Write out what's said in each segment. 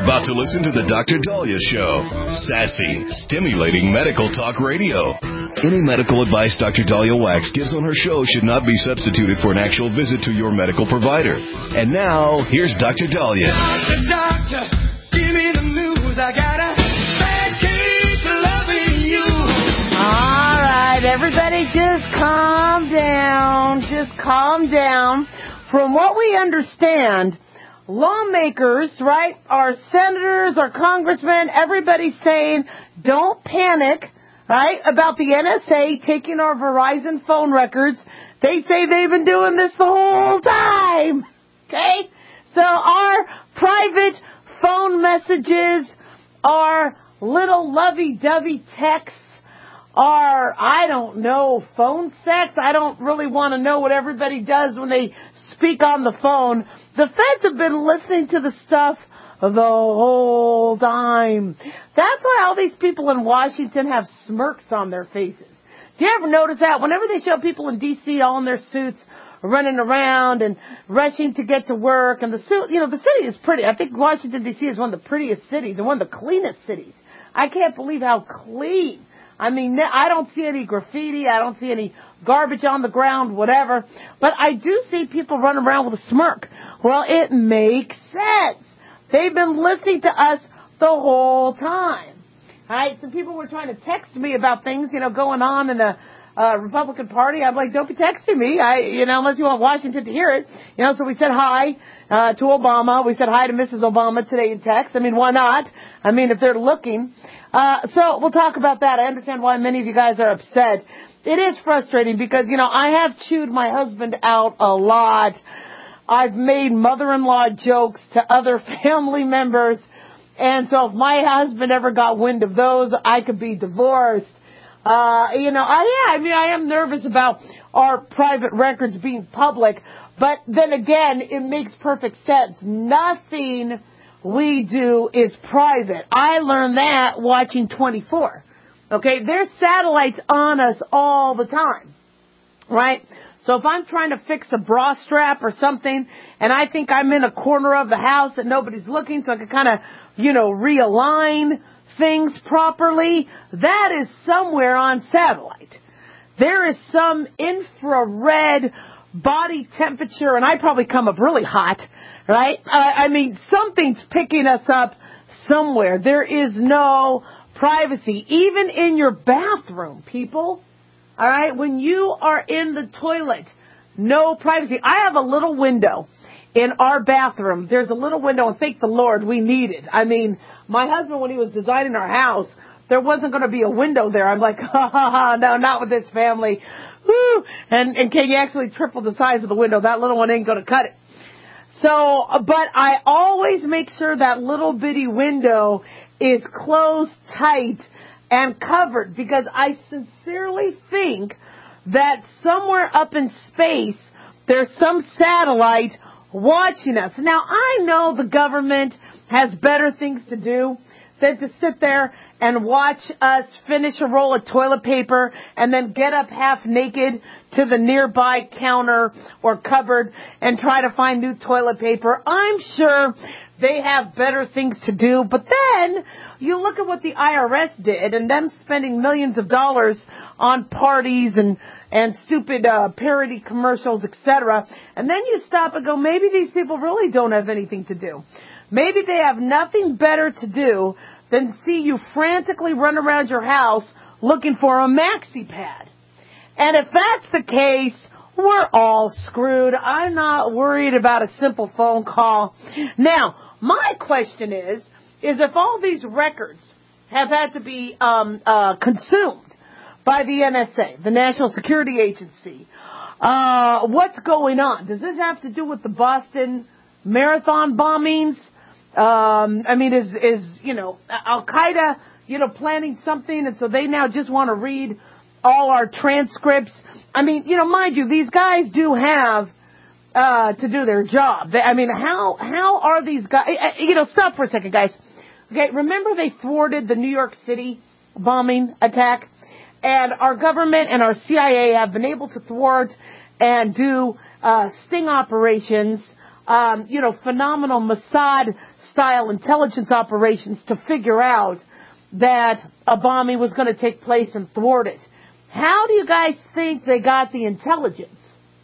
You're about to listen to the Dr. Daliah Show. Sassy, stimulating medical talk radio. Any medical advice Dr. Daliah Wax gives on her show should not be substituted for an actual visit to your medical provider. And now, here's Dr. Daliah. Doctor, give me the news. I got a bad case of loving you. All right, everybody just calm down. Just calm down. From what we understand, lawmakers, right, our senators, our congressmen, everybody's saying don't panic, right, about the NSA taking our Verizon phone records. They say they've been doing this the whole time, okay? So our private phone messages, our little lovey-dovey texts, our, I don't know, phone sex. I don't really want to know what everybody does when they speak on the phone. The feds have been listening to the stuff the whole time. That's why all these people in Washington have smirks on their faces. Do you ever notice that? Whenever they show people in D.C. all in their suits, running around and rushing to get to work, and the suit, you know, the city is pretty. I think Washington, D.C. is one of the prettiest cities and one of the cleanest cities. I can't believe how clean. I mean, I don't see any graffiti. I don't see any garbage on the ground, whatever. But I do see people running around with a smirk. Well, it makes sense. They've been listening to us the whole time. All right? Some people were trying to text me about things, you know, going on in the Republican Party. I'm like, don't be texting me, unless you want Washington to hear it. You know, so we said hi to Obama. We said hi to Mrs. Obama today in text. I mean, why not? I mean, if they're looking. So we'll talk about that. I understand why many of you guys are upset. It is frustrating because, you know, I have chewed my husband out a lot. I've made mother-in-law jokes to other family members. And so if my husband ever got wind of those, I could be divorced. I am nervous about our private records being public. But then again, it makes perfect sense. Nothing we do is private. I learned that watching 24. Okay, there's satellites on us all the time, right? So if I'm trying to fix a bra strap or something, and I think I'm in a corner of the house that nobody's looking, so I can kind of, realign things properly, that is somewhere on satellite. There is some infrared body temperature, and I probably come up really hot, right? Something's picking us up somewhere. There is no privacy, even in your bathroom, people. All right? When you are in the toilet, no privacy. I have a little window in our bathroom. There's a little window, and thank the Lord we need it. I mean, my husband, when he was designing our house, there wasn't going to be a window there. I'm like, no, not with this family. Woo! And can you actually triple the size of the window? That little one ain't going to cut it. So, but I always make sure that little bitty window is closed tight and covered because I sincerely think that somewhere up in space there's some satellite watching us. Now, I know the government has better things to do than to sit there and watch us finish a roll of toilet paper and then get up half naked to the nearby counter or cupboard and try to find new toilet paper. I'm sure they have better things to do. But then you look at what the IRS did and them spending millions of dollars on parties and stupid parody commercials, etc. And then you stop and go, maybe these people really don't have anything to do. Maybe they have nothing better to do than see you frantically run around your house looking for a maxi pad. And if that's the case, we're all screwed. I'm not worried about a simple phone call. Now, my question is if all these records have had to be consumed by the NSA, the National Security Agency, what's going on? Does this have to do with the Boston Marathon bombings? Is Al-Qaeda, planning something, and so they now just want to read all our transcripts? Mind you, these guys do have to do their job. How are these guys? Stop for a second, guys. Okay, remember they thwarted the New York City bombing attack? And our government and our CIA have been able to thwart and do sting operations phenomenal Mossad-style intelligence operations to figure out that a bombing was going to take place and thwart it. How do you guys think they got the intelligence?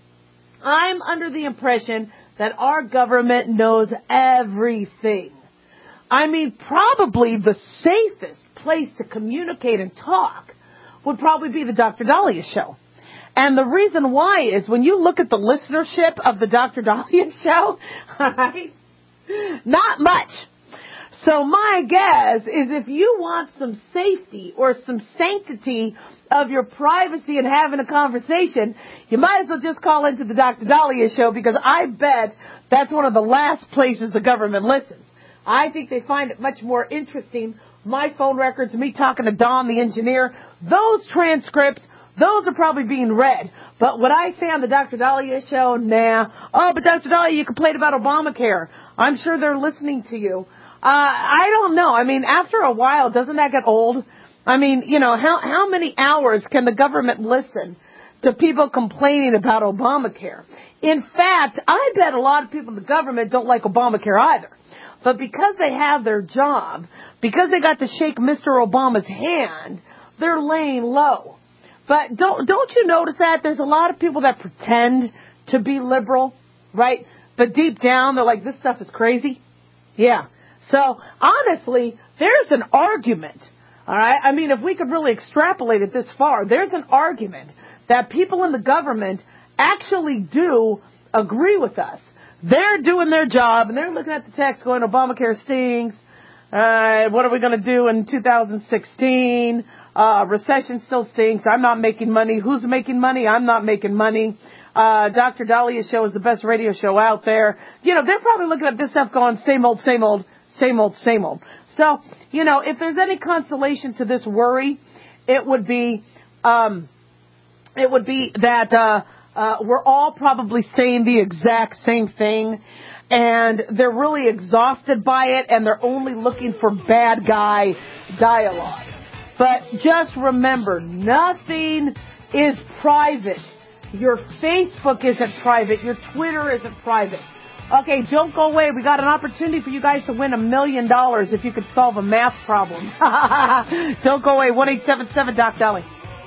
I'm under the impression that our government knows everything. I mean, probably the safest place to communicate and talk would probably be the Dr. Daliah Show. And the reason why is when you look at the listenership of the Dr. Daliah Show, right, not much. So my guess is if you want some safety or some sanctity of your privacy and having a conversation, you might as well just call into the Dr. Daliah Show, because I bet that's one of the last places the government listens. I think they find it much more interesting. My phone records, me talking to Don, the engineer, those transcripts, those are probably being read. But what I say on the Dr. Daliah Show, nah. Oh, but Dr. Daliah, you complained about Obamacare. I'm sure they're listening to you. I don't know. I mean, after a while, doesn't that get old? I mean, how many hours can the government listen to people complaining about Obamacare? In fact, I bet a lot of people in the government don't like Obamacare either. But because they have their job, because they got to shake Mr. Obama's hand, they're laying low. But don't you notice that? There's a lot of people that pretend to be liberal, right? But deep down, they're like, this stuff is crazy. Yeah. So, honestly, there's an argument, all right? I mean, if we could really extrapolate it this far, there's an argument that people in the government actually do agree with us. They're doing their job, and they're looking at the text going, Obamacare stinks. What are we going to do in 2016? Recession still stinks. I'm not making money. Who's making money? I'm not making money. Dr. Daliah's show is the best radio show out there. They're probably looking at this stuff going, same old, same old. Same old, same old. So, if there's any consolation to this worry, it would be that we're all probably saying the exact same thing, and they're really exhausted by it, and they're only looking for bad guy dialogue. But just remember, nothing is private. Your Facebook isn't private. Your Twitter isn't private. Okay, don't go away. We got an opportunity for you guys to win $1 million if you could solve a math problem. Don't go away. 1-877-DOC-DALI.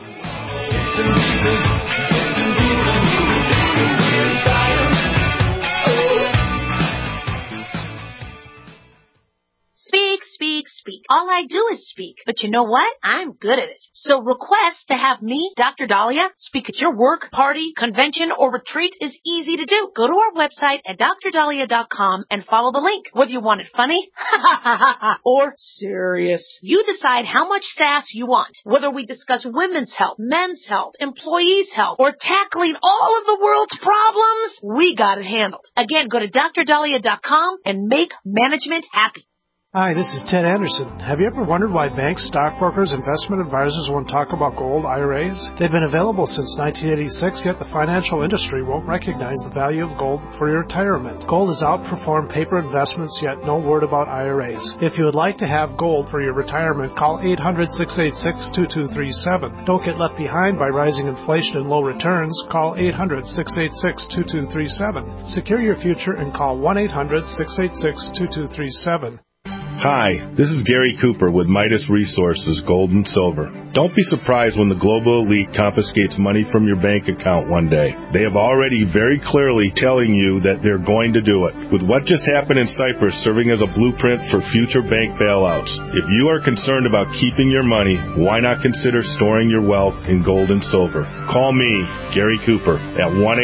Speak, speak, speak. All I do is speak. But you know what? I'm good at it. So request to have me, Dr. Daliah, speak at your work, party, convention, or retreat is easy to do. Go to our website at drdaliah.com and follow the link. Whether you want it funny or serious, you decide how much sass you want. Whether we discuss women's health, men's health, employees' health, or tackling all of the world's problems, we got it handled. Again, go to drdaliah.com and make management happy. Hi, this is Ted Anderson. Have you ever wondered why banks, stockbrokers, investment advisors won't talk about gold IRAs? They've been available since 1986, yet the financial industry won't recognize the value of gold for your retirement. Gold has outperformed paper investments, yet no word about IRAs. If you would like to have gold for your retirement, call 800-686-2237. Don't get left behind by rising inflation and low returns. Call 800-686-2237. Secure your future and call 1-800-686-2237. Hi, this is Gary Cooper with Midas Resources Gold and Silver. Don't be surprised when the global elite confiscates money from your bank account one day. They have already very clearly telling you that they're going to do it. With what just happened in Cyprus serving as a blueprint for future bank bailouts, if you are concerned about keeping your money, why not consider storing your wealth in gold and silver? Call me, Gary Cooper, at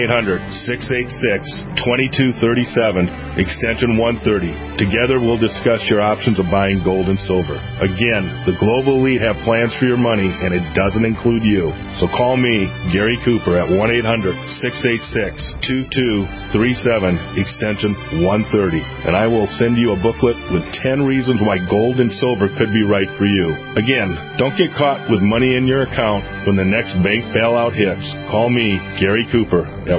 1-800-686-2237, extension 130. Together we'll discuss your options of buying gold and silver. Again, the global elite have plans for your money, and it doesn't include you. So call me, Gary Cooper, at 1-800-686-2237, extension 130, and I will send you a booklet with 10 reasons why gold and silver could be right for you. Again, don't get caught with money in your account when the next bank bailout hits. Call me, Gary Cooper, at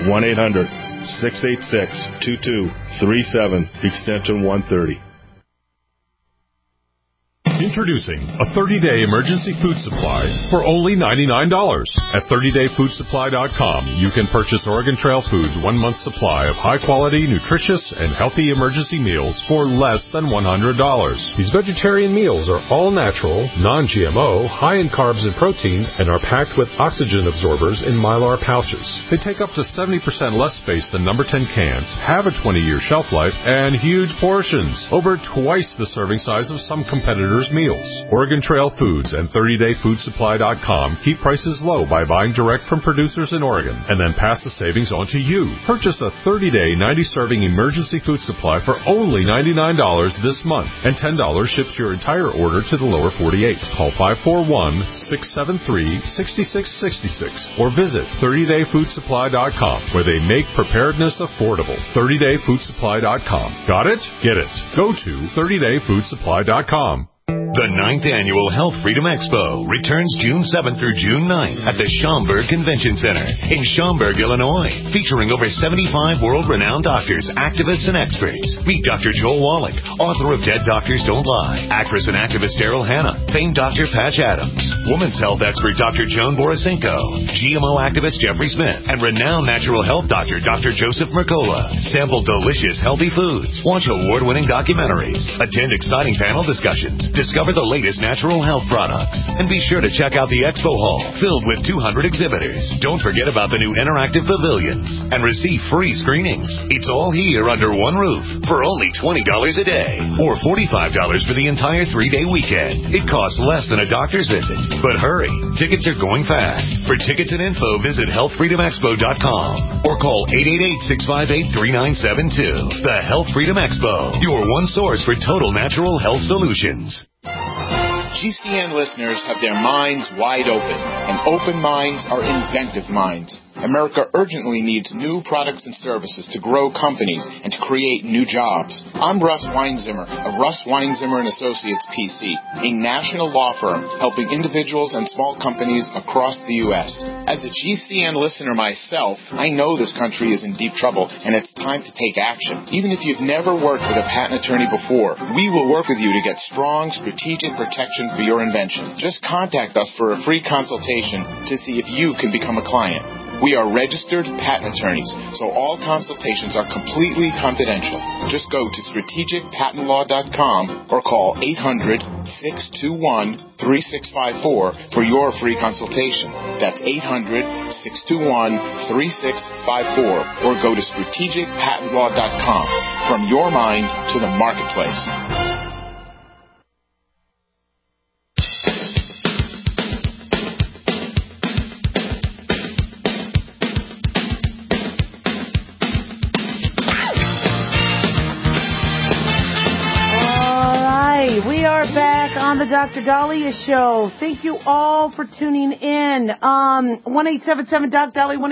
1-800-686-2237, extension 130. Introducing a 30-day emergency food supply for only $99. At 30dayfoodsupply.com, you can purchase Oregon Trail Foods' 1 month supply of high-quality, nutritious, and healthy emergency meals for less than $100. These vegetarian meals are all natural, non-GMO, high in carbs and protein, and are packed with oxygen absorbers in Mylar pouches. They take up to 70% less space than number 10 cans, have a 20-year shelf life, and huge portions, over twice the serving size of some competitors' meals. Oregon Trail Foods and 30dayfoodsupply.com keep prices low by buying direct from producers in Oregon and then pass the savings on to you. Purchase a 30-day, 90-serving emergency food supply for only $99 this month, and $10 ships your entire order to the lower 48. Call 541-673-6666 or visit 30dayfoodsupply.com, where they make preparedness affordable. 30dayfoodsupply.com. Got it? Get it. Go to 30dayfoodsupply.com. The 9th Annual Health Freedom Expo returns June 7th through June 9th at the Schaumburg Convention Center in Schaumburg, Illinois, featuring over 75 world-renowned doctors, activists, and experts. Meet Dr. Joel Wallach, author of Dead Doctors Don't Lie, actress and activist Daryl Hannah, famed Dr. Patch Adams, women's health expert Dr. Joan Borisenko, GMO activist Jeffrey Smith, and renowned natural health doctor Dr. Joseph Mercola. Sample delicious, healthy foods, watch award-winning documentaries, attend exciting panel discussions, discover the latest natural health products, and be sure to check out the expo hall filled with 200 exhibitors. Don't forget about the new interactive pavilions and receive free screenings. It's all here under one roof for only $20 a day or $45 for the entire 3-day weekend. It costs less than a doctor's visit. But hurry, tickets are going fast. For tickets and info, visit healthfreedomexpo.com or call 888-658-3972. The Health Freedom Expo, your one source for total natural health solutions. GCN listeners have their minds wide open, and open minds are inventive minds. America urgently needs new products and services to grow companies and to create new jobs. I'm Russ Weinzimmer of Russ Weinzimmer & Associates PC, a national law firm helping individuals and small companies across the U.S. As a GCN listener myself, I know this country is in deep trouble and it's time to take action. Even if you've never worked with a patent attorney before, we will work with you to get strong strategic protection for your invention. Just contact us for a free consultation to see if you can become a client. We are registered patent attorneys, so all consultations are completely confidential. Just go to strategicpatentlaw.com or call 800-621-3654 for your free consultation. That's 800-621-3654 or go to strategicpatentlaw.com. From your mind to the marketplace. We are back on the Dr. Dahlia Show. Thank you all for tuning in. 1-877-DOC-DALI,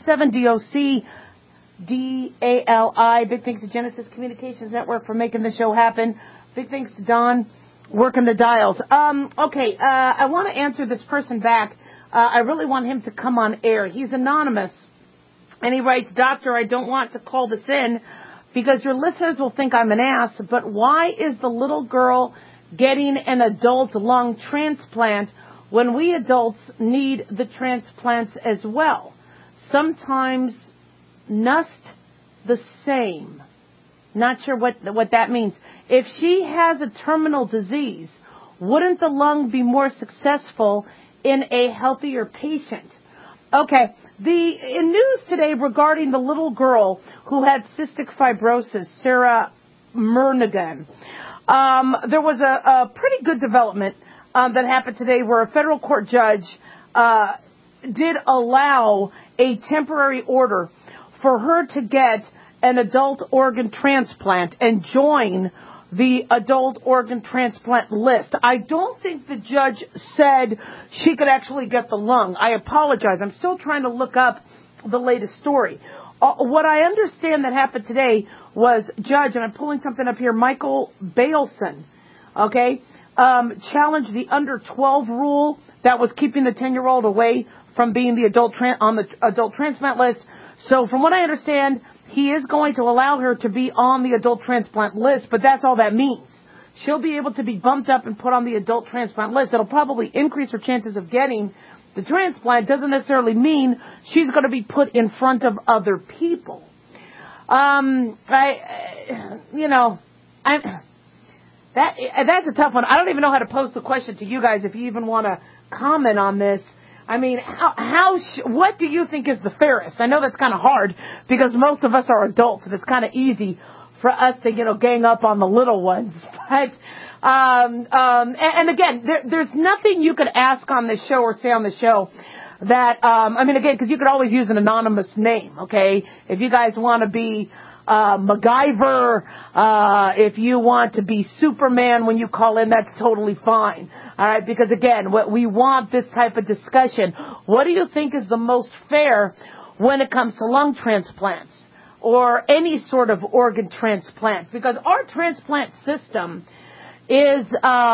1-877-DOC-DALI. Big thanks to Genesis Communications Network for making the show happen. Big thanks to Don working the dials. I want to answer this person back. I really want him to come on air. He's anonymous. And he writes, Doctor, I don't want to call this in because your listeners will think I'm an ass, but why is the little girl getting an adult lung transplant when we adults need the transplants as well? Sometimes nust the same. Not sure what that means. If she has a terminal disease, wouldn't the lung be more successful in a healthier patient? Okay, in news today regarding the little girl who had cystic fibrosis, Sarah Murnigan, there was a pretty good development that happened today where a federal court judge did allow a temporary order for her to get an adult organ transplant and join the adult organ transplant list. I don't think the judge said she could actually get the lung. I apologize. I'm still trying to look up the latest story. What I understand that happened today was Judge, and I'm pulling something up here, Michael Bailson, challenged the under 12 rule that was keeping the 10-year-old away from being the on the adult transplant list. So from what I understand, he is going to allow her to be on the adult transplant list, but that's all that means. she'll be able to be bumped up and put on the adult transplant list. It'll probably increase her chances of getting the transplant. Doesn't necessarily mean she's going to be put in front of other people. That's a tough one. I don't even know how to pose the question to you guys if you even want to comment on this. I mean, what do you think is the fairest? I know that's kind of hard because most of us are adults and it's kind of easy for us to, gang up on the little ones. But, and again, there's nothing you could ask on this show or say on the show that, again, because you could always use an anonymous name, okay? If you guys want to be MacGyver, if you want to be Superman when you call in, that's totally fine. All right, because again, we want this type of discussion. What do you think is the most fair when it comes to lung transplants or any sort of organ transplant? Because our transplant system is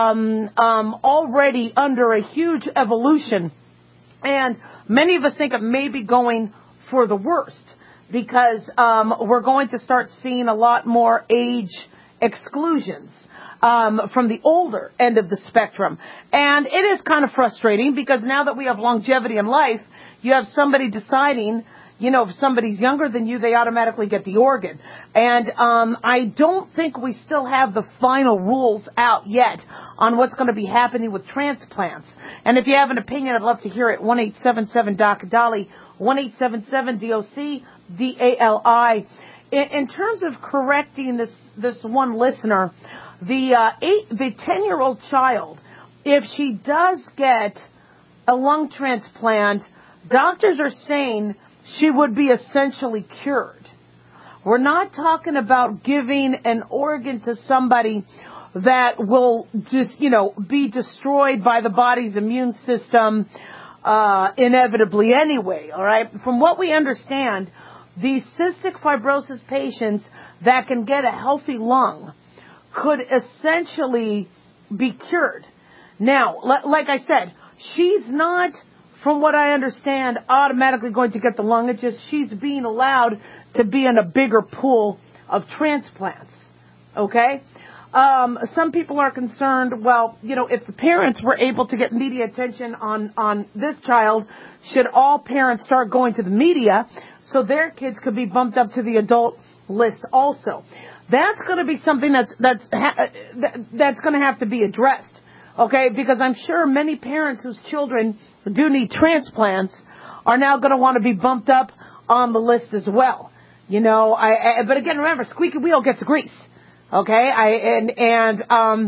already under a huge evolution, and many of us think it may be going for the worst. Because we're going to start seeing a lot more age exclusions from the older end of the spectrum. And it is kind of frustrating because now that we have longevity in life, you have somebody deciding, if somebody's younger than you, they automatically get the organ. And I don't think we still have the final rules out yet on what's going to be happening with transplants. And if you have an opinion, I'd love to hear it. 1-877-DOC-DALI, 1-877-DOC. DALI. In terms of correcting this one listener, the 10-year-old child, if she does get a lung transplant, doctors are saying she would be essentially cured. We're not talking about giving an organ to somebody that will just, be destroyed by the body's immune system inevitably anyway. All right. From what we understand, these cystic fibrosis patients that can get a healthy lung could essentially be cured. Now, like I said, she's not, from what I understand, automatically going to get the lung. It's just she's being allowed to be in a bigger pool of transplants. Okay? Some people are concerned, if the parents were able to get media attention on this child, should all parents start going to the media so their kids could be bumped up to the adult list also? That's going to be something that's going to have to be addressed, okay? Because I'm sure many parents whose children do need transplants are now going to want to be bumped up on the list as well. But again, remember, squeaky wheel gets grease. Okay, in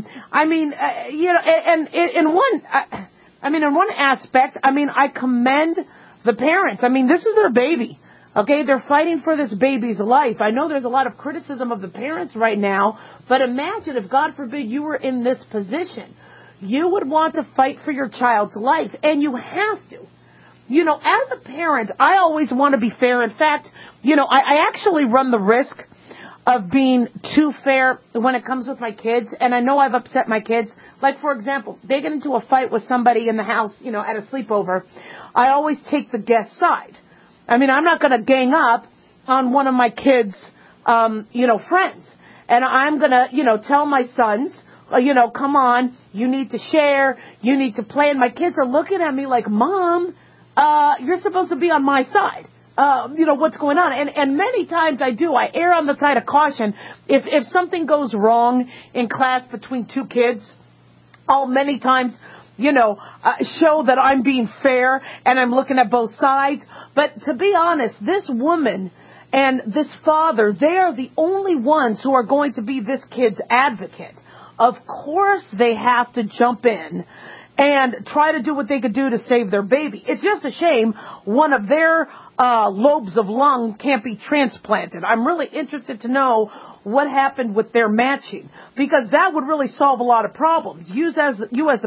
one aspect, I commend the parents. This is their baby. Okay, they're fighting for this baby's life. I know there's a lot of criticism of the parents right now, but imagine if, God forbid, you were in this position. You would want to fight for your child's life, and you have to. As a parent, I always want to be fair. In fact, I actually run the risk of being too fair when it comes with my kids, and I know I've upset my kids. Like, for example, they get into a fight with somebody in the house, at a sleepover. I always take the guest side. I'm not going to gang up on one of my kids', friends. And I'm going to, tell my sons, come on, you need to share, you need to play. And my kids are looking at me like, Mom, you're supposed to be on my side. What's going on. And many times I err on the side of caution. If something goes wrong in class between two kids, I'll many times, show that I'm being fair and I'm looking at both sides. But to be honest, this woman and this father, they are the only ones who are going to be this kid's advocate. Of course they have to jump in and try to do what they could do to save their baby. It's just a shame one of their lobes of lung can't be transplanted. I'm really interested to know what happened with their matching, because that would really solve a lot of problems. You as the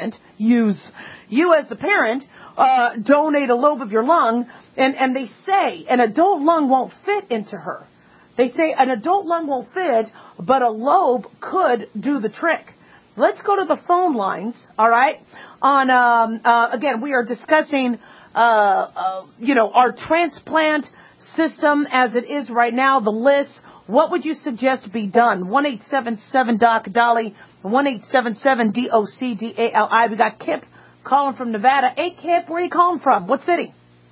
parent, donate a lobe of your lung, and they say an adult lung won't fit into her. They say an adult lung won't fit, but a lobe could do the trick. Let's go to the phone lines, all right? Again, we are discussing, our transplant system as it is right now, the list, What would you suggest be done? 1-877-DOC-DOLLY, 1-877-DOC-DALI. We got Kip calling from Nevada. Hey, Kip, where are you calling from? What city?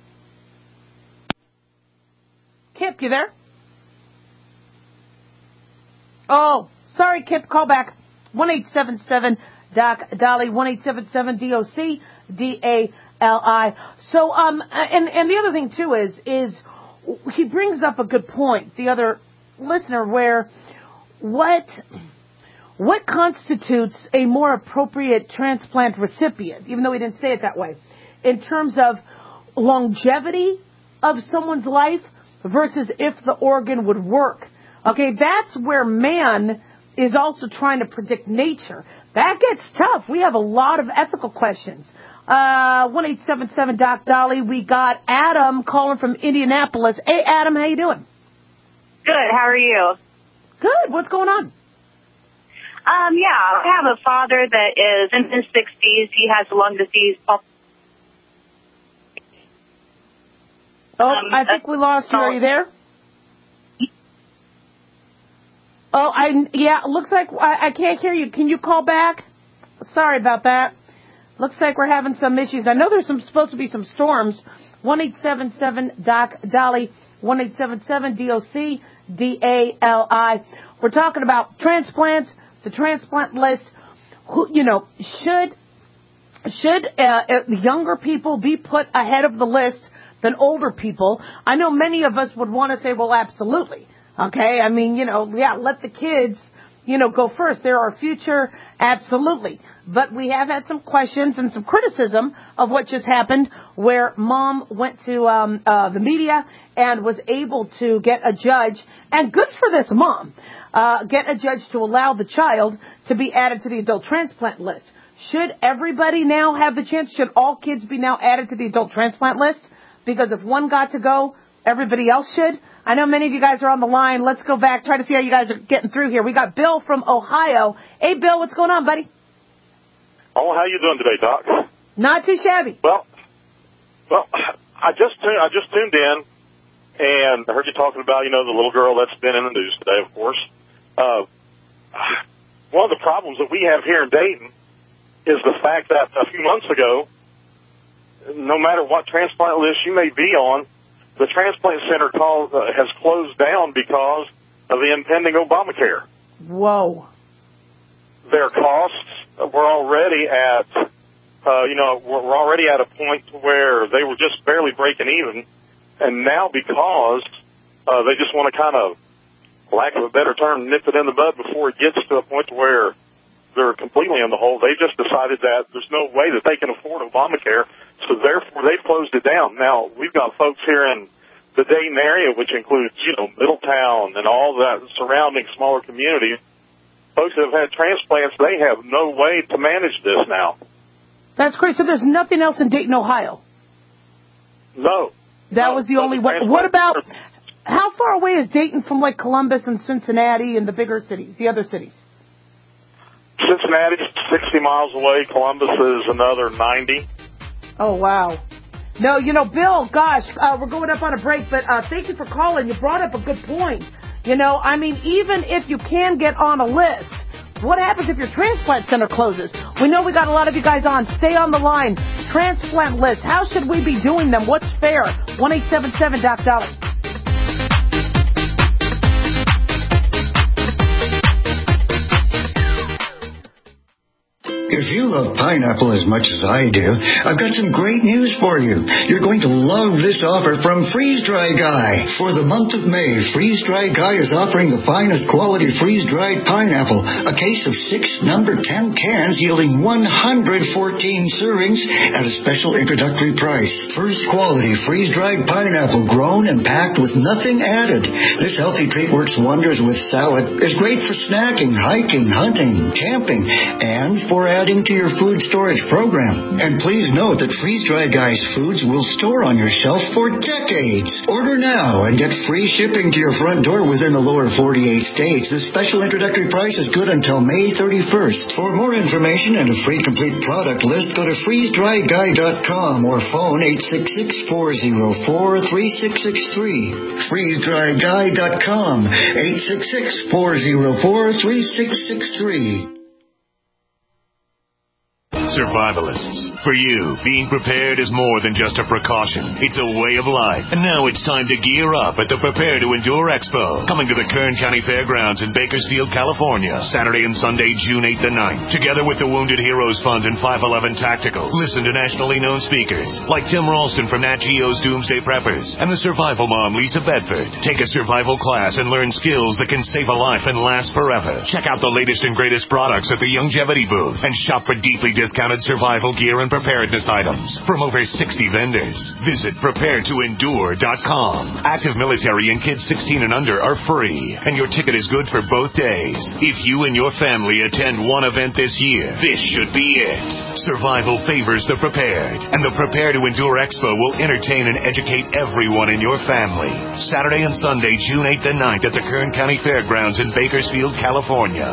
Kip, you there? Oh, sorry, Kip, call back. 1-877-DOC-DOLLY, 1-877-DOC-DALI. So, and the other thing, too, is he brings up a good point, the other listener, where what constitutes a more appropriate transplant recipient, even though he didn't say it that way, in terms of longevity of someone's life versus if the organ would work. Okay, that's where man is also trying to predict nature. That gets tough. We have a lot of ethical questions. 1-877-DOC-DOLLY. We got Adam calling from Indianapolis. Hey, Adam, how you doing? Good. How are you? Good. What's going on? I have a father that is in his 60s. He has lung disease. I think we lost you. Are you there? It looks like I can't hear you. Can you call back? Sorry about that. Looks like we're having some issues. I know there's supposed to be some storms. 1-877-DOC-DOLLY, 1-877-DOC-DALI. We're talking about transplants, the transplant list. Should younger people be put ahead of the list than older people? I know many of us would want to say, well, absolutely. Okay, I mean, let the kids, go first. They're our future, absolutely. But we have had some questions and some criticism of what just happened, where mom went to the media and was able to get a judge, and good for this mom, get a judge to allow the child to be added to the adult transplant list. Should everybody now have the chance? Should all kids be now added to the adult transplant list? Because if one got to go, everybody else should. I know many of you guys are on the line. Let's go back, try to see how you guys are getting through here. We got Bill from Ohio. Hey, Bill, what's going on, buddy? Oh, how you doing today, Doc? Not too shabby. Well, I just tuned in and I heard you talking about, the little girl that's been in the news today, of course. One of the problems that we have here in Dayton is the fact that a few months ago, no matter what transplant list you may be on, the transplant center has closed down because of the impending Obamacare. Whoa. Their costs were already at, we're already at a point where they were just barely breaking even. And now because they just want to kind of, lack of a better term, nip it in the bud before it gets to a point where they're completely in the hole, they just decided that there's no way that they can afford Obamacare, so therefore they've closed it down. Now, we've got folks here in the Dayton area, which includes, Middletown and all that surrounding smaller communities. Folks that have had transplants, they have no way to manage this now. That's great. So there's nothing else in Dayton, Ohio? No. That was the only one. What about, how far away is Dayton from like Columbus and Cincinnati and the bigger cities, the other cities? Cincinnati's 60 miles away. Columbus is another 90. Oh, wow. No, Bill, gosh, we're going up on a break, but thank you for calling. You brought up a good point. Even if you can get on a list, what happens if your transplant center closes? We know we got a lot of you guys on. Stay on the line. Transplant list. How should we be doing them? What's fair? 1-877-DOC-DOLLY. If you love pineapple as much as I do, I've got some great news for you. You're going to love this offer from Freeze Dry Guy. For the month of May, Freeze Dry Guy is offering the finest quality freeze-dried pineapple, a case of 6 number 10 cans yielding 114 servings at a special introductory price. First quality freeze-dried pineapple grown and packed with nothing added. This healthy treat works wonders with salad, is great for snacking, hiking, hunting, camping, and for adding to your food storage program. And please note that Freeze-Dry Guy's foods will store on your shelf for decades. Order now and get free shipping to your front door within the lower 48 states. This special introductory price is good until May 31st. For more information and a free complete product list, go to freezedryguy.com or phone 866-404-3663. freezedryguy.com, 866-404-3663. Survivalists, for you, being prepared is more than just a precaution. It's a way of life. And now it's time to gear up at the Prepare to Endure Expo, coming to the Kern County Fairgrounds in Bakersfield, California, Saturday and Sunday, June 8th and 9th. Together with the Wounded Heroes Fund and 511 Tactical, listen to nationally known speakers like Tim Ralston from Nat Geo's Doomsday Preppers and the survival mom, Lisa Bedford. Take a survival class and learn skills that can save a life and last forever. Check out the latest and greatest products at the Longevity booth and shop for deeply discounted survival gear and preparedness items from over 60 vendors. Visit preparetoendure.com. Active military and kids 16 and under are free, and your ticket is good for both days. If you and your family attend one event this year, this should be it. Survival favors the prepared, and the Prepare to Endure Expo will entertain and educate everyone in your family. Saturday and Sunday, June 8th and 9th at the Kern County Fairgrounds in Bakersfield, California.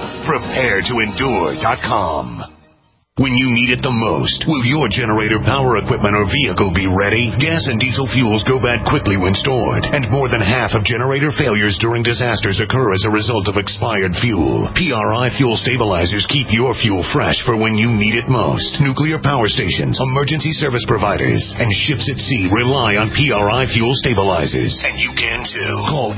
preparetoendure.com. When you need it the most, will your generator, power equipment, or vehicle be ready? Gas and diesel fuels go bad quickly when stored, and more than half of generator failures during disasters occur as a result of expired fuel. PRI Fuel Stabilizers keep your fuel fresh for when you need it most. Nuclear power stations, emergency service providers, and ships at sea rely on PRI Fuel Stabilizers. And you can too. Call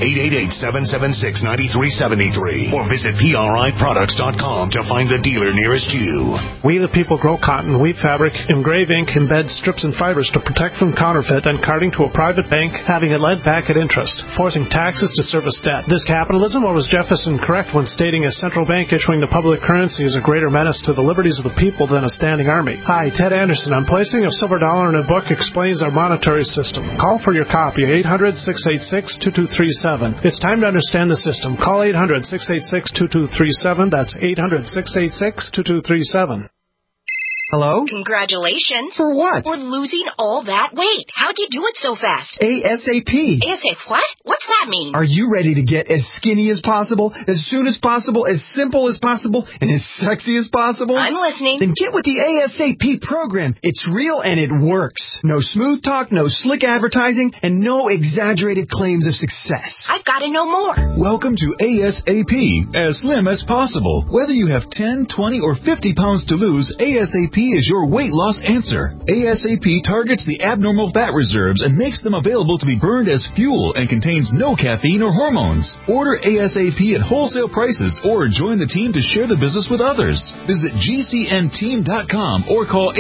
888-776-9373 or visit PRIproducts.com to find the dealer nearest you. We the people grow cotton, weave fabric, engrave ink, embed strips and fibers to protect from counterfeit and carting to a private bank, having it lent back at interest, forcing taxes to service debt. This capitalism, or was Jefferson correct when stating a central bank issuing the public currency is a greater menace to the liberties of the people than a standing army? Hi, Ted Anderson. I'm placing a silver dollar in a book explains our monetary system. Call for your copy, 800-686-2237. It's time to understand the system. Call 800-686-2237. That's 800-686-2237. Hello? Congratulations. For what? For losing all that weight. How'd you do it so fast? ASAP. ASAP what? What's that mean? Are you ready to get as skinny as possible, as soon as possible, as simple as possible, and as sexy as possible? I'm listening. Then get with the ASAP program. It's real and it works. No smooth talk, no slick advertising, and no exaggerated claims of success. I've got to know more. Welcome to ASAP, as slim as possible. Whether you have 10, 20, or 50 pounds to lose, ASAP is your weight loss answer. ASAP targets the abnormal fat reserves and makes them available to be burned as fuel and contains no caffeine or hormones. Order ASAP at wholesale prices or join the team to share the business with others. Visit GCNteam.com or call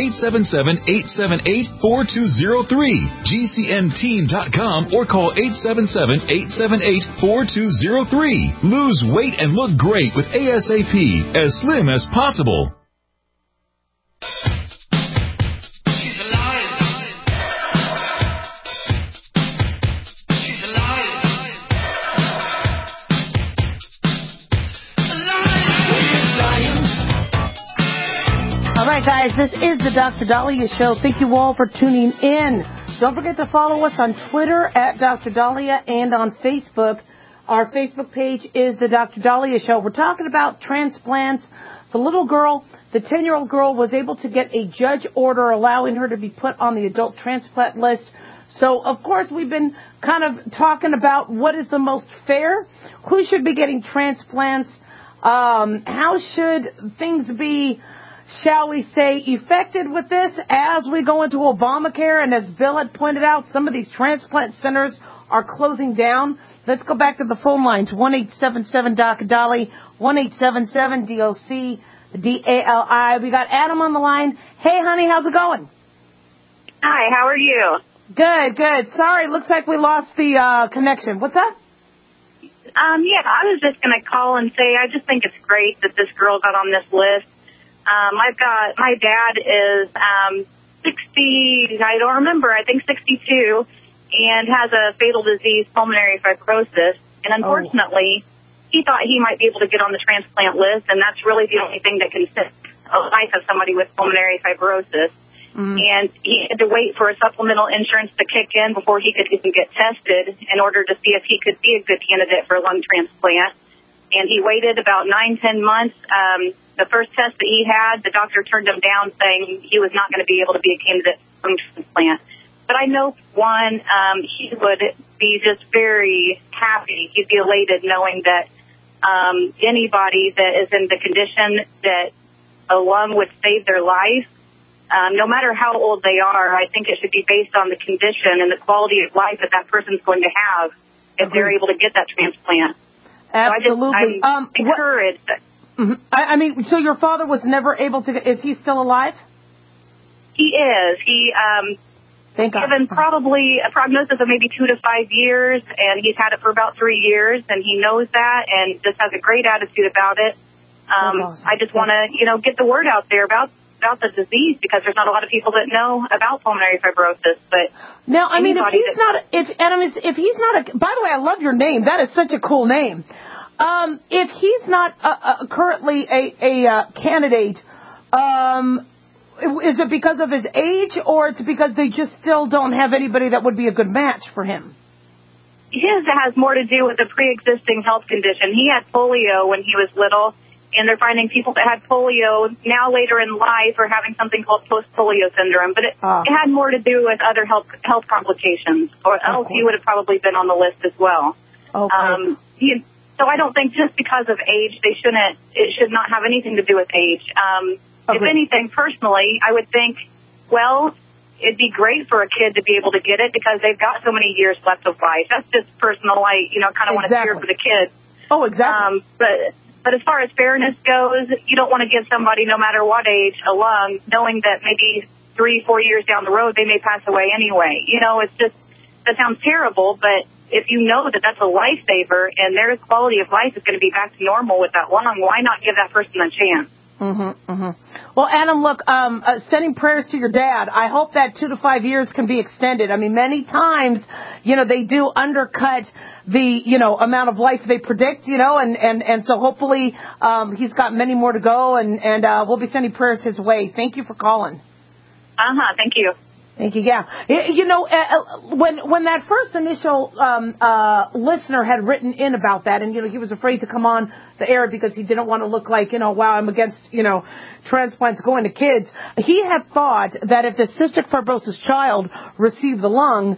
877-878-4203. GCNteam.com or call 877-878-4203. Lose weight and look great with ASAP, as slim as possible. All right, guys, this is the Dr. Dahlia Show. Thank you all for tuning in. Don't forget to follow us on Twitter at Dr. Dahlia and on Facebook. Our Facebook page is the Dr. Dahlia Show. We're talking about transplants. The little girl, the 10-year-old girl, was able to get a judge order allowing her to be put on the adult transplant list. So, of course, we've been kind of talking about what is the most fair, who should be getting transplants, how should things be, shall we say, effected with this as we go into Obamacare. And as Bill had pointed out, some of these transplant centers are closing down. Let's go back to the phone lines, 1-877-DOC-DALI, 1-877-DOC-DALI. We got Adam on the line. Hey, honey, how's it going? Hi, how are you? Good, good. Sorry, looks like we lost the connection. What's up? Yeah, I was just going to call and say I just think it's great that this girl got on this list. My dad is 60, I don't remember, I think 62, and has a fatal disease, pulmonary fibrosis. And unfortunately, he thought he might be able to get on the transplant list, and that's really the only thing that can life of somebody with pulmonary fibrosis. And he had to wait for a supplemental insurance to kick in before he could even get tested in order to see if he could be a good candidate for a lung transplant. And he waited about 9-10 months. The first test that he had, the doctor turned him down, saying he was not going to be able to be a candidate for lung transplant. But I know, he would be just very happy. He'd be elated knowing that anybody that is in the condition that a lung would save their life, no matter how old they are, I think it should be based on the condition and the quality of life that that person's going to have if they're able to get that transplant. Absolutely. So I'm encouraged. I mean, so your father was never able to, is he still alive? He is. Given probably a prognosis of maybe 2 to 5 years, and he's had it for about 3 years, and he knows that and just has a great attitude about it. Awesome. I just want to, get the word out there about the disease, because there's not a lot of people that know about pulmonary fibrosis. But now, I mean, if he's not, by the way, I love your name. That is such a cool name. If he's not currently a candidate, is it because of his age, or it's because they just still don't have anybody that would be a good match for him? His has more to do with a pre-existing health condition. He had polio when he was little, and they're finding people that had polio now later in life are having something called post-polio syndrome. But it had more to do with other health complications, or else he would have probably been on the list as well. Okay. So I don't think just because of age, it should not have anything to do with age. If anything, personally, I would think, it'd be great for a kid to be able to get it because they've got so many years left of life. That's just personal. I, kind of want to cheer for the kids. Oh, exactly. But as far as fairness goes, you don't want to give somebody, no matter what age, a lung, knowing that maybe 3-4 years down the road they may pass away anyway. It's just, that sounds terrible, but if you know that that's a lifesaver and their quality of life is going to be back to normal with that lung, why not give that person a chance? Well, Adam, look, sending prayers to your dad. I hope that 2 to 5 years can be extended. I mean, many times, they do undercut the, amount of life they predict, and so hopefully, he's got many more to go, and we'll be sending prayers his way. Thank you for calling. Thank you. Thank you. Yeah. When that first initial listener had written in about that, and he was afraid to come on the air because he didn't want to look like, wow, I'm against, transplants going to kids. He had thought that if the cystic fibrosis child received the lung,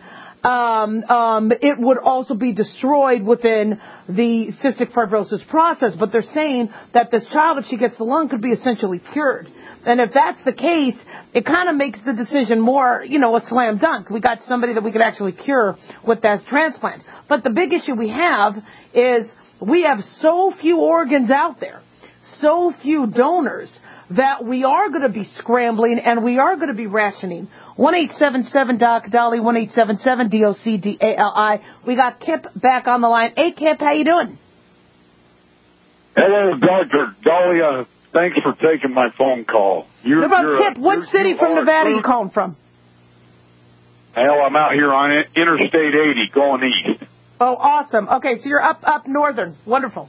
it would also be destroyed within the cystic fibrosis process. But they're saying that this child, if she gets the lung, could be essentially cured. And if that's the case, it kind of makes the decision more, a slam dunk. We got somebody that we could actually cure with that transplant. But the big issue we have is we have so few organs out there, so few donors, that we are going to be scrambling and we are going to be rationing. 1-877-DOC-DOLLY, 1-877-DOC-DALI. We got Kip back on the line. Hey, Kip, how you doing? Hello, Dr. Dahlia. Thanks for taking my phone call. Kip, what city from Nevada are you calling from? Hell, I'm out here on Interstate 80 going east. Oh, awesome. Okay, so you're up northern. Wonderful.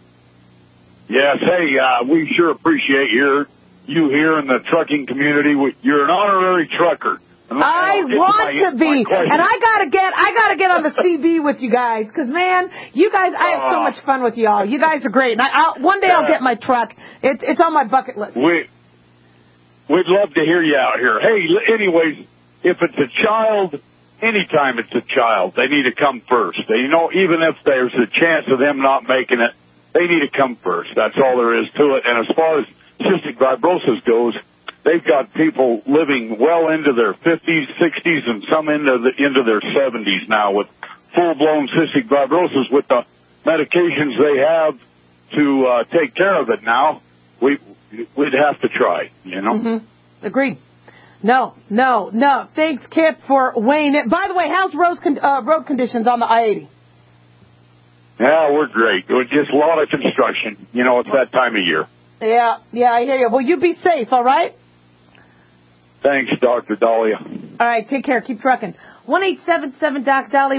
Yes, hey, we sure appreciate you here in the trucking community. You're an honorary trucker. I want to be, and I gotta get on the CB with you guys, because man, you guys, I have so much fun with y'all. You guys are great, and one day I'll get my truck. It's on my bucket list. We'd love to hear you out here. Hey, anyways, if it's a child, anytime it's a child, they need to come first. Even if there's a chance of them not making it, they need to come first. That's all there is to it. And as far as cystic fibrosis goes, they've got people living well into their 50s, 60s, and some into their 70s now with full-blown cystic fibrosis. With the medications they have to take care of it now, we'd have to try, Agreed. No. Thanks, Kip, for weighing in. By the way, how's road conditions on the I-80? Yeah, we're great. Just a lot of construction. It's that time of year. Yeah, I hear you. Well, you be safe, all right? Thanks, Dr. Dahlia. All right, take care. Keep trucking. 1-877-DOC-DOLLY,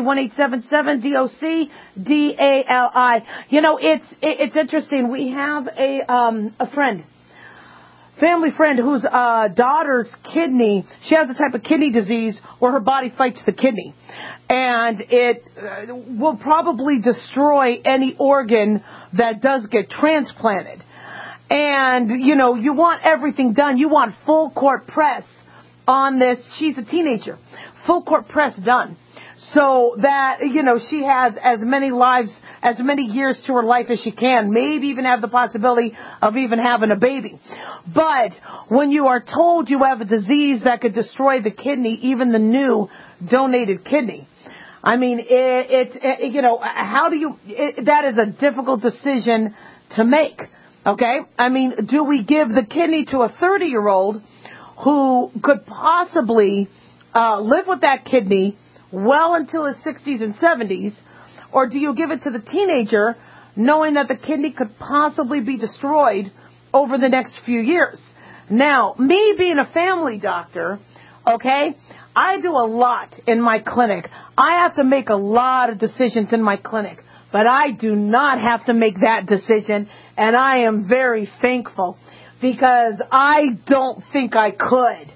1-877-DOC-DALI. It's interesting. We have a friend. family friend whose daughter's kidney, she has a type of kidney disease where her body fights the kidney. And it will probably destroy any organ that does get transplanted. And, you know, you want everything done. You want full court press on this. She's a teenager. Full court press done. So that, you know, she has as many years to her life as she can. Maybe even have the possibility of even having a baby. But when you are told you have a disease that could destroy the kidney, even the new donated kidney, I mean, you know, that is a difficult decision to make. Okay? I mean, do we give the kidney to a 30-year-old who could possibly live with that kidney well until his 60s and 70s, or do you give it to the teenager knowing that the kidney could possibly be destroyed over the next few years? Now, me being a family doctor, okay, I do a lot in my clinic. I have to make a lot of decisions in my clinic, but I do not have to make that decision, and I am very thankful because I don't think I could.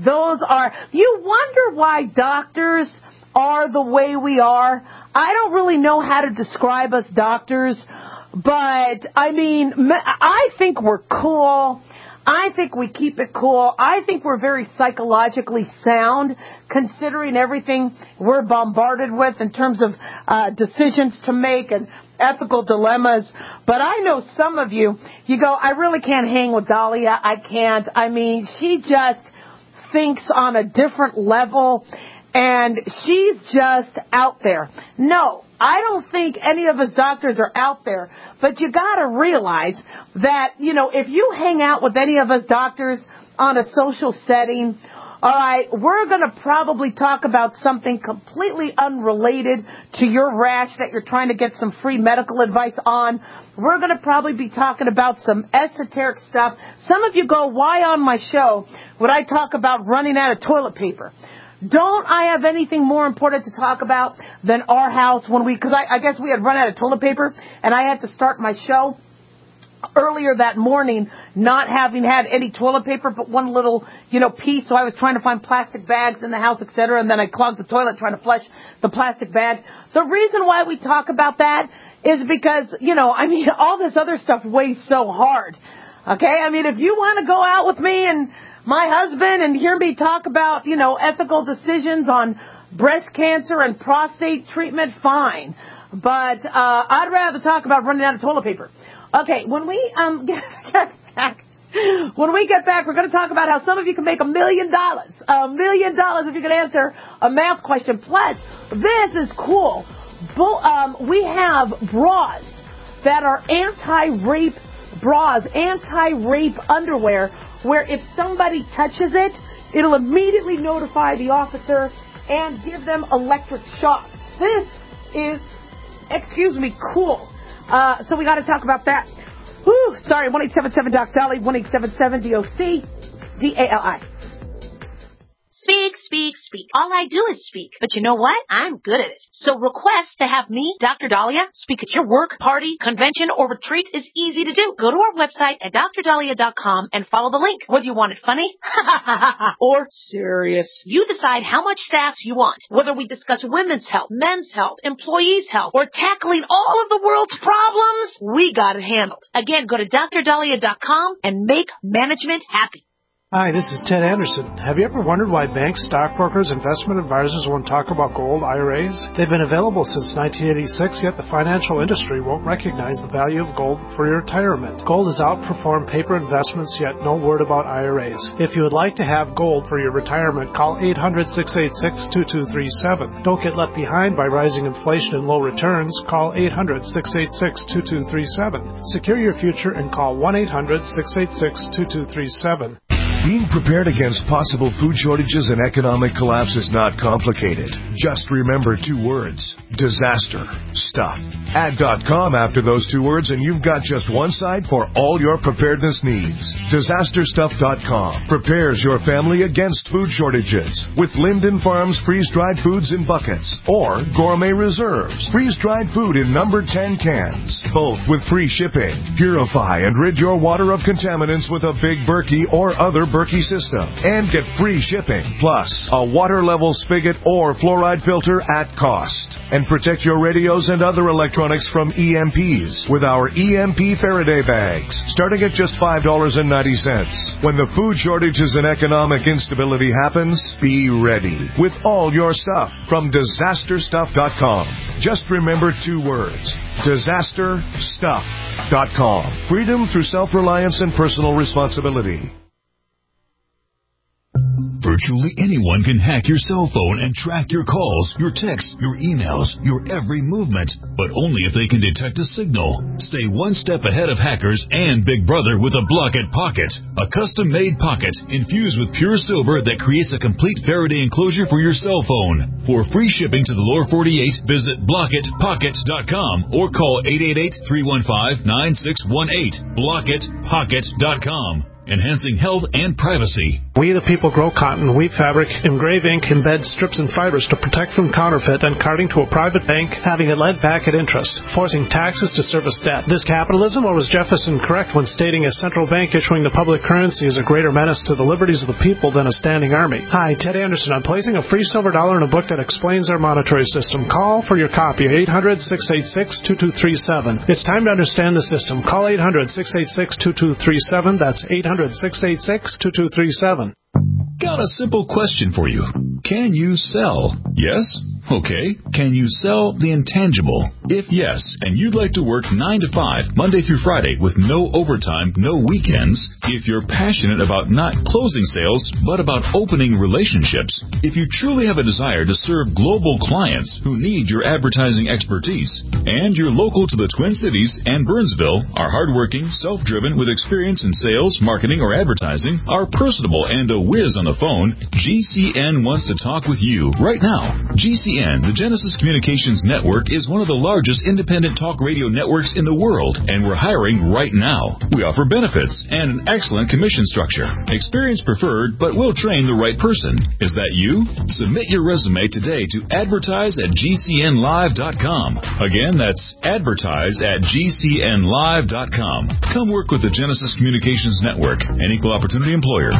You wonder why doctors are the way we are. I don't really know how to describe us doctors, but I mean, I think we're cool. I think we keep it cool. I think we're very psychologically sound, considering everything we're bombarded with in terms of decisions to make and ethical dilemmas. But I know some of you go, I really can't hang with Dahlia. I can't. I mean, she just thinks on a different level, and she's just out there. No, I don't think any of us doctors are out there, but you got to realize that, you know, if you hang out with any of us doctors on a social setting, all right, we're going to probably talk about something completely unrelated to your rash that you're trying to get some free medical advice on. We're going to probably be talking about some esoteric stuff. Some of you go, why on my show would I talk about running out of toilet paper? Don't I have anything more important to talk about than our house because I guess we had run out of toilet paper and I had to start my show earlier that morning not having had any toilet paper but one little, you know, piece. So I was trying to find plastic bags in the house, etc. And then I clogged the toilet trying to flush the plastic bag. The reason why we talk about that is because, you know, I mean, all this other stuff weighs so hard. Okay? I mean, if you want to go out with me and my husband and hear me talk about, you know, ethical decisions on breast cancer and prostate treatment, fine. But I'd rather talk about running out of toilet paper. Okay, when we get back, we're going to talk about how some of you can make $1 million. $1 million if you can answer a math question. Plus, this is cool. We have bras that are anti-rape bras, anti-rape underwear, where if somebody touches it, it'll immediately notify the officer and give them electric shock. This is, cool. So we got to talk about that. Whew, sorry, 1-877-DOC-DOLLY, 1-877-DOC-DALI. Speak, speak, speak. All I do is speak. But you know what? I'm good at it. So request to have me, Dr. Dahlia, speak at your work, party, convention, or retreat is easy to do. Go to our website at drdahlia.com and follow the link. Whether you want it funny or serious, you decide how much sass you want. Whether we discuss women's health, men's health, employees' health, or tackling all of the world's problems, we got it handled. Again, go to drdahlia.com and make management happy. Hi, this is Ted Anderson. Have you ever wondered why banks, stockbrokers, investment advisors won't talk about gold IRAs? They've been available since 1986, yet the financial industry won't recognize the value of gold for your retirement. Gold has outperformed paper investments, yet no word about IRAs. If you would like to have gold for your retirement, call 800-686-2237. Don't get left behind by rising inflation and low returns. Call 800-686-2237. Secure your future and call 1-800-686-2237. Being prepared against possible food shortages and economic collapse is not complicated. Just remember 2 words: disaster stuff. Add .com after those 2 words and you've got just one site for all your preparedness needs. DisasterStuff.com prepares your family against food shortages with Linden Farms freeze-dried foods in buckets or Gourmet Reserves freeze-dried food in number 10 cans, both with free shipping. Purify and rid your water of contaminants with a Big Berkey or other Berkey system and get free shipping, plus a water level spigot or fluoride filter at cost. And protect your radios and other electronics from EMPs with our EMP Faraday bags, starting at just $5.90. When the food shortages and economic instability happens, be ready with all your stuff from DisasterStuff.com. Just remember 2 words: DisasterStuff.com. Freedom through self-reliance and personal responsibility. Virtually anyone can hack your cell phone and track your calls, your texts, your emails, your every movement, but only if they can detect a signal. Stay one step ahead of hackers and Big Brother with a Blockit Pocket, a custom-made pocket infused with pure silver that creates a complete Faraday enclosure for your cell phone. For free shipping to the lower 48, visit BlockitPocket.com or call 888-315-9618. BlockitPocket.com. Enhancing health and privacy. We the people grow cotton, weave fabric, engrave ink, embed strips and fibers to protect from counterfeit and carting to a private bank, having it lent back at interest, forcing taxes to service debt. This capitalism, or was Jefferson correct when stating a central bank issuing the public currency is a greater menace to the liberties of the people than a standing army? Hi, Ted Anderson. I'm placing a free silver dollar in a book that explains our monetary system. Call for your copy at 800-686-2237. It's time to understand the system. Call 800-686-2237. That's 800-686-2237. Got a simple question for you. Can you sell? Yes? Okay. Can you sell the intangible? If yes, and you'd like to work 9 to 5, Monday through Friday, with no overtime, no weekends, if you're passionate about not closing sales, but about opening relationships, if you truly have a desire to serve global clients who need your advertising expertise, and you're local to the Twin Cities and Burnsville, are hardworking, self-driven, with experience in sales, marketing, or advertising, are personable and a whiz on the phone, GCN wants to talk with you right now. GCN, the Genesis Communications Network, is one of the largest independent talk radio networks in the world, and we're hiring right now. We offer benefits and an excellent commission structure. Experience preferred, but we'll train the right person. Is that you? Submit your resume today to advertise@gcnlive.com. Again, that's advertise@gcnlive.com. Come work with the Genesis Communications Network, an equal opportunity employer.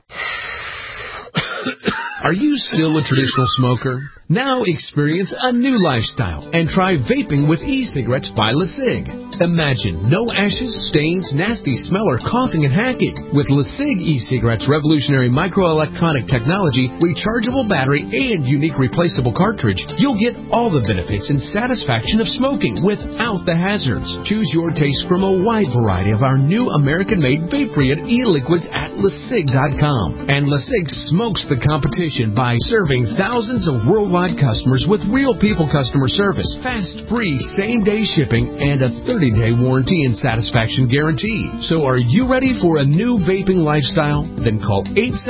Are you still a traditional smoker? Now experience a new lifestyle and try vaping with e-cigarettes by LeSig. Imagine no ashes, stains, nasty smell, or coughing and hacking. With LeSig e-cigarettes' revolutionary microelectronic technology, rechargeable battery, and unique replaceable cartridge, you'll get all the benefits and satisfaction of smoking without the hazards. Choose your taste from a wide variety of our new American-made vape-free e-liquids at LeSig.com. And LeSig smokes the competition by serving thousands of worldwide customers with real people customer service, fast, free, same-day shipping, and a 30-day warranty and satisfaction guarantee. So are you ready for a new vaping lifestyle? Then call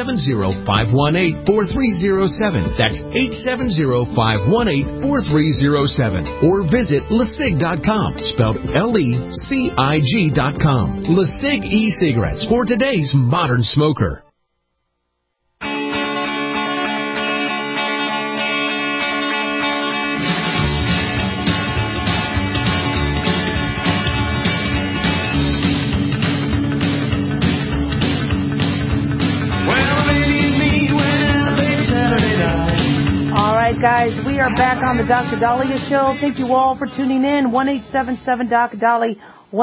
870-518-4307. That's 870-518-4307. Or visit LeSig.com, spelled LECIG.com. LeSig e-cigarettes for today's modern smoker. Guys, we are back on the Dr. Dahlia Show. Thank you all for tuning in. 1-877-DOC-DALI,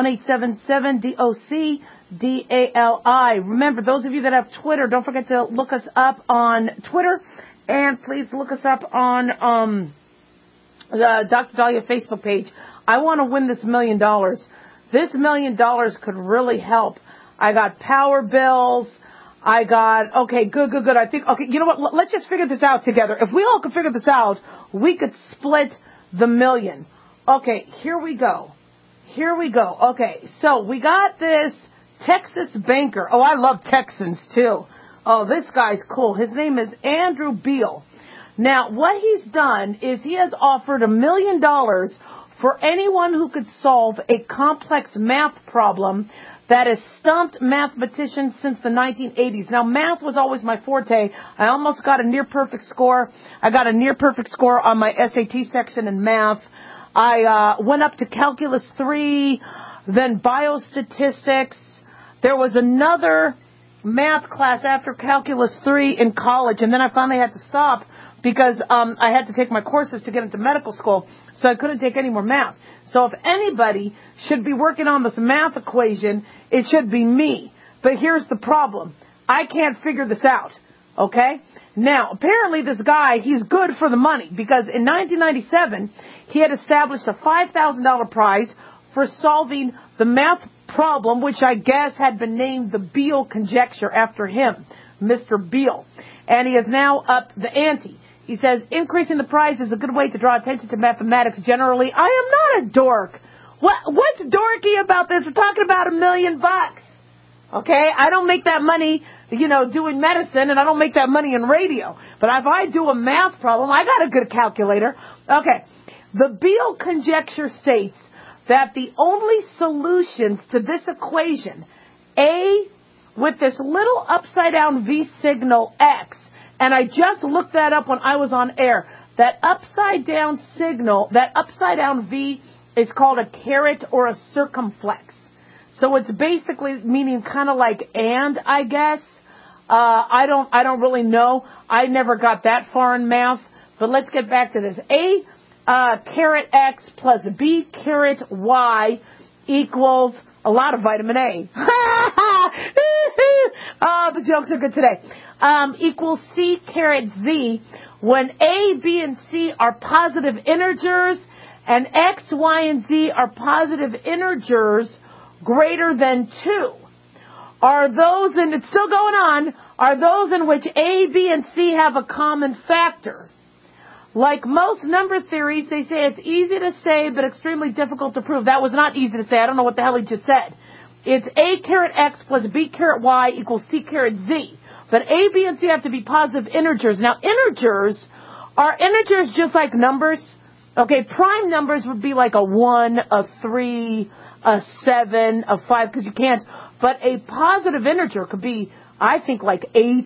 1-877-DOC-DALI. Remember, those of you that have Twitter, don't forget to look us up on Twitter, and please look us up on the Dr. Dahlia Facebook page. I want to win this $1 million. This $1 million could really help. I got power bills. I got, okay, good. I think, okay, you know what? Let's just figure this out together. If we all could figure this out, we could split the $1 million. Okay, here we go. Okay, so we got this Texas banker. Oh, I love Texans, too. Oh, this guy's cool. His name is Andrew Beal. Now, what he's done is he has offered $1 million for anyone who could solve a complex math problem that has stumped mathematicians since the 1980s. Now, math was always my forte. I almost got a near-perfect score. I got a near-perfect score on my SAT section in math. I went up to Calculus 3, then Biostatistics. There was another math class after Calculus 3 in college, and then I finally had to stop because I had to take my courses to get into medical school, so I couldn't take any more math. So if anybody should be working on this math equation, it should be me. But here's the problem. I can't figure this out, okay? Now, apparently this guy, he's good for the money because in 1997, he had established a $5,000 prize for solving the math problem, which I guess had been named the Beal conjecture after him, Mr. Beal. And he has now upped the ante. He says, increasing the prize is a good way to draw attention to mathematics generally. I am not a dork. What's dorky about this? We're talking about $1 million. Okay? I don't make that money, doing medicine, and I don't make that money in radio. But if I do a math problem, I got a good calculator. Okay. The Beal conjecture states that the only solutions to this equation, A, with this little upside-down V signal X, and I just looked that up when I was on air, that upside-down signal, that upside-down V is called a caret or a circumflex. So it's basically meaning kind of like and, I guess. I don't really know. I never got that far in math. But let's get back to this. A caret X plus B caret Y equals a lot of vitamin A. Oh, the jokes are good today. Equals C caret Z when A, B, and C are positive integers and X, Y, and Z are positive integers greater than 2. Are those, and it's still going on, are those in which A, B, and C have a common factor? Like most number theories, they say it's easy to say but extremely difficult to prove. That was not easy to say. I don't know what the hell he just said. It's A caret X plus B caret Y equals C caret Z. But A, B, and C have to be positive integers. Now, integers are integers just like numbers. Okay, prime numbers would be like a 1, a 3, a 7, a 5, because you can't. But a positive integer could be, I think, like 8,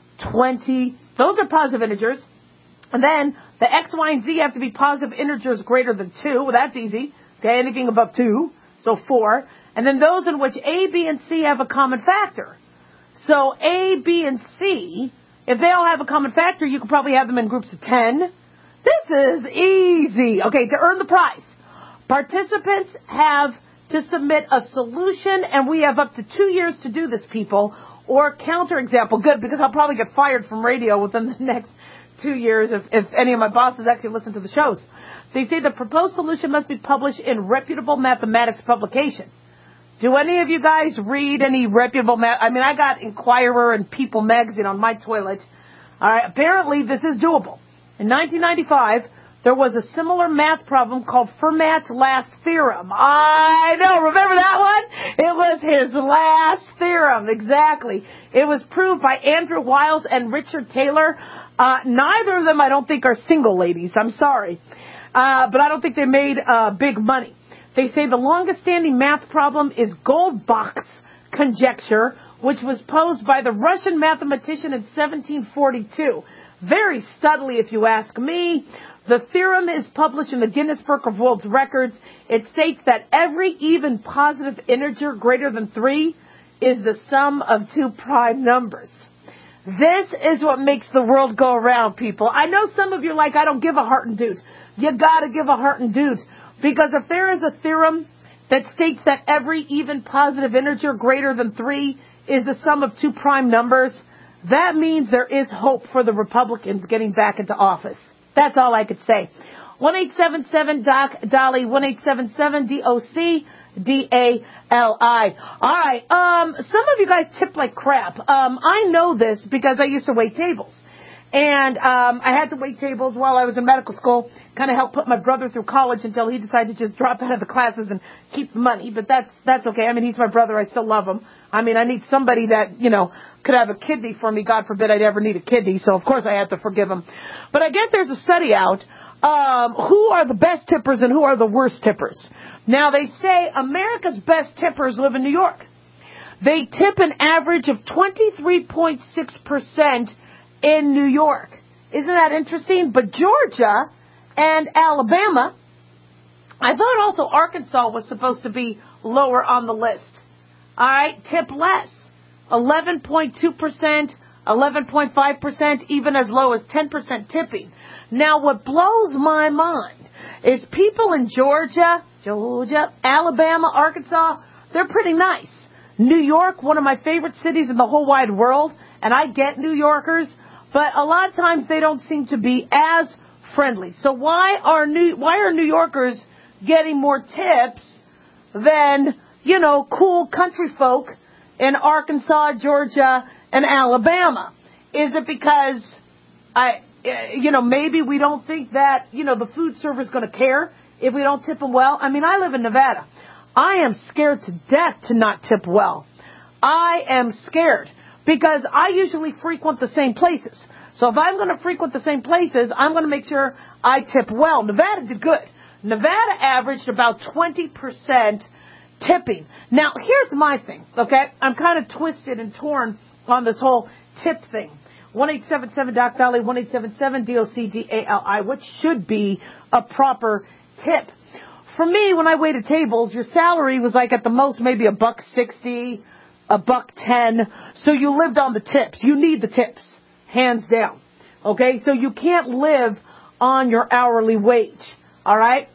20. Those are positive integers. And then the X, Y, and Z have to be positive integers greater than 2. Well, that's easy. Okay, anything above 2. So 4. And then those in which A, B, and C have a common factor. So A, B, and C, if they all have a common factor, you could probably have them in groups of 10. This is easy. Okay, to earn the prize, participants have to submit a solution, and we have up to 2 years to do this, people, or counterexample. Good, because I'll probably get fired from radio within the next 2 years if any of my bosses actually listen to the shows. They say the proposed solution must be published in reputable mathematics publication. Do any of you guys read any reputable I got Inquirer and People magazine on my toilet. All right, apparently this is doable. In 1995, there was a similar math problem called Fermat's last theorem. I know, remember that one? It was his last theorem, exactly. It was proved by Andrew Wiles and Richard Taylor. Neither of them, I don't think, are single ladies. I'm sorry. But I don't think they made big money. They say the longest-standing math problem is Goldbach's conjecture, which was posed by the Russian mathematician in 1742. Very studly, if you ask me. The theorem is published in the Guinness Book of World Records. It states that every even positive integer greater than 3 is the sum of 2 prime numbers. This is what makes the world go around, people. I know some of you are like, I don't give a heart and doot. You gotta give a heart and doot. Because if there is a theorem that states that every even positive integer greater than 3 is the sum of 2 prime numbers, that means there is hope for the Republicans getting back into office. That's all I could say. 1-877-DOC-DOLLY, 1-877-DOC-DALI. All right, some of you guys tip like crap. I know this because I used to wait tables. And I had to wait tables while I was in medical school, kind of help put my brother through college until he decided to just drop out of the classes and keep the money. But that's okay. I mean, he's my brother. I still love him. I mean, I need somebody that, you know, could have a kidney for me. God forbid I'd ever need a kidney. So, of course, I had to forgive him. But I guess there's a study out. Who are the best tippers and who are the worst tippers? Now, they say America's best tippers live in New York. They tip an average of 23.6% in New York. Isn't that interesting? But Georgia and Alabama, I thought also Arkansas was supposed to be lower on the list. All right, tip less. 11.2%, 11.5%, even as low as 10% tipping. Now, what blows my mind is people in Georgia, Alabama, Arkansas, they're pretty nice. New York, one of my favorite cities in the whole wide world, and I get New Yorkers, but a lot of times they don't seem to be as friendly. So why are New Yorkers getting more tips than, you know, cool country folk in Arkansas, Georgia, and Alabama? Is it because maybe we don't think that, you know, the food server is going to care if we don't tip them well? I mean, I live in Nevada. I am scared to death to not tip well. I am scared because I usually frequent the same places. So if I'm going to frequent the same places, I'm going to make sure I tip well. Nevada did good. Nevada averaged about 20% tipping. Now, here's my thing, okay? I'm kind of twisted and torn on this whole tip thing. 1-877-DOC-DOLLY, 1-877-DOC-DALI, which should be a proper tip. For me, when I waited tables, your salary was like at the most maybe $1.60, $1.10. So you lived on the tips. You need the tips, hands down. Okay, so you can't live on your hourly wage. All right.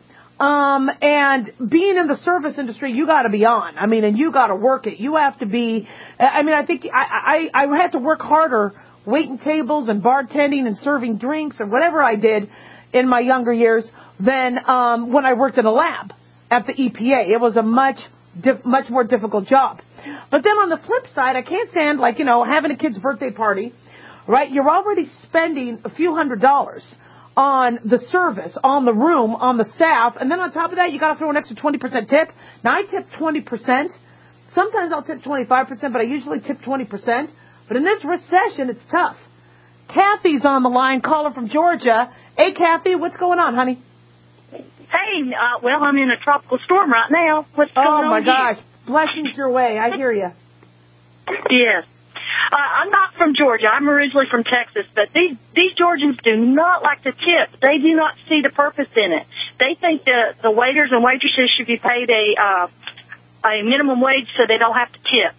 And being in the service industry, you got to be on. I mean, and you got to work it. You have to be. I mean, I think I had to work harder waiting tables and bartending and serving drinks or whatever I did in my younger years than when I worked in a lab at the EPA. It was a much more difficult job. But then on the flip side, I can't stand, like, you know, having a kid's birthday party, right? You're already spending a few $100s on the service, on the room, on the staff, and then on top of that, you got to throw an extra 20% tip. Now, I tip 20%. Sometimes I'll tip 25%, but I usually tip 20%. But in this recession, it's tough. Kathy's on the line, caller from Georgia. Hey, Kathy, what's going on, honey? Hey, well, I'm in a tropical storm right now. What's going on? Oh, my gosh. Blessings your way. I hear you. Yes. I'm not from Georgia. I'm originally from Texas. But these Georgians do not like to tip. They do not see the purpose in it. They think the waiters and waitresses should be paid a minimum wage so they don't have to tip.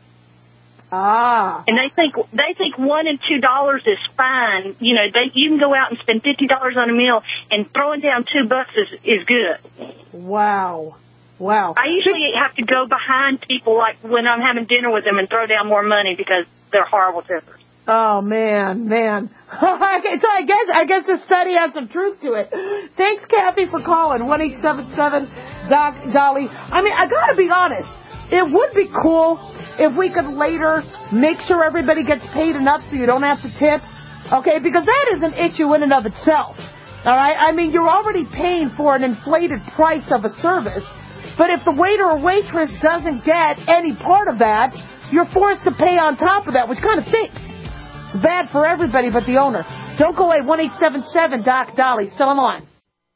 Ah. And they think $1 and $2 is fine. You know, you can go out and spend $50 on a meal, and throwing down $2 is good. Wow. Wow. I usually have to go behind people, like when I'm having dinner with them, and throw down more money because they're horrible tippers. Oh, man. Okay, so I guess this study has some truth to it. Thanks, Kathy, for calling. 1-877-DOC-DOLLY. I mean, I got to be honest. It would be cool if we could later make sure everybody gets paid enough so you don't have to tip. Okay, because that is an issue in and of itself. All right? I mean, you're already paying for an inflated price of a service. But if the waiter or waitress doesn't get any part of that, you're forced to pay on top of that, which kind of stinks. It's bad for everybody but the owner. Don't go away. 1-877-DOC-DOLLY. Still on the line.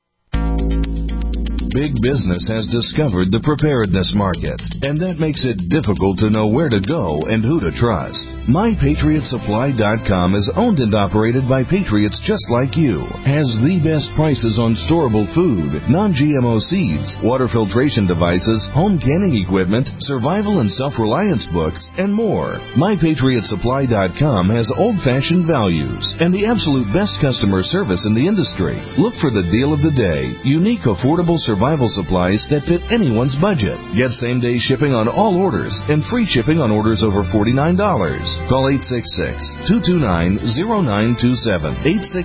Big business has discovered the preparedness market, and that makes it difficult to know where to go and who to trust. MyPatriotSupply.com is owned and operated by patriots just like you. Has the best prices on storable food, non-GMO seeds, water filtration devices, home canning equipment, survival and self-reliance books, and more. MyPatriotSupply.com has old-fashioned values and the absolute best customer service in the industry. Look for the deal of the day, unique affordable survival survival supplies that fit anyone's budget. Get same-day shipping on all orders and free shipping on orders over $49. Call 866-229-0927,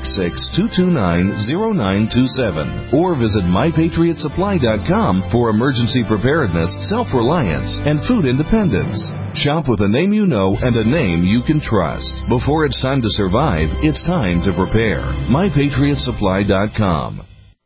866-229-0927, or visit mypatriotsupply.com for emergency preparedness, self-reliance, and food independence. Shop with a name you know and a name you can trust. Before it's time to survive, it's time to prepare. mypatriotsupply.com.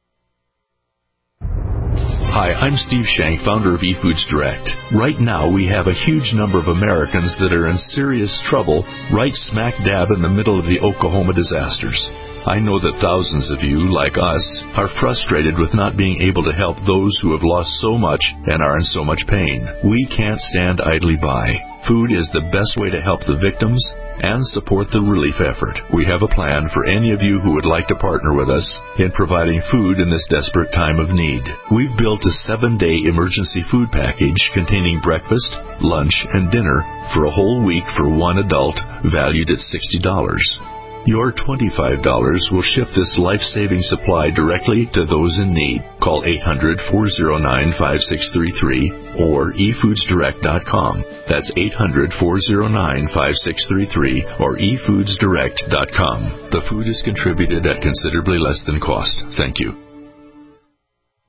Hi, I'm Steve Shank, founder of eFoods Direct. Right now, we have a huge number of Americans that are in serious trouble right smack dab in the middle of the Oklahoma disasters. I know that thousands of you, like us, are frustrated with not being able to help those who have lost so much and are in so much pain. We can't stand idly by. Food is the best way to help the victims and support the relief effort. We have a plan for any of you who would like to partner with us in providing food in this desperate time of need. We've built a 7-day emergency food package containing breakfast, lunch, and dinner for a whole week for one adult, valued at $60. Your $25 will ship this life-saving supply directly to those in need. Call 800-409-5633 or efoodsdirect.com. That's 800-409-5633 or efoodsdirect.com. The food is contributed at considerably less than cost. Thank you.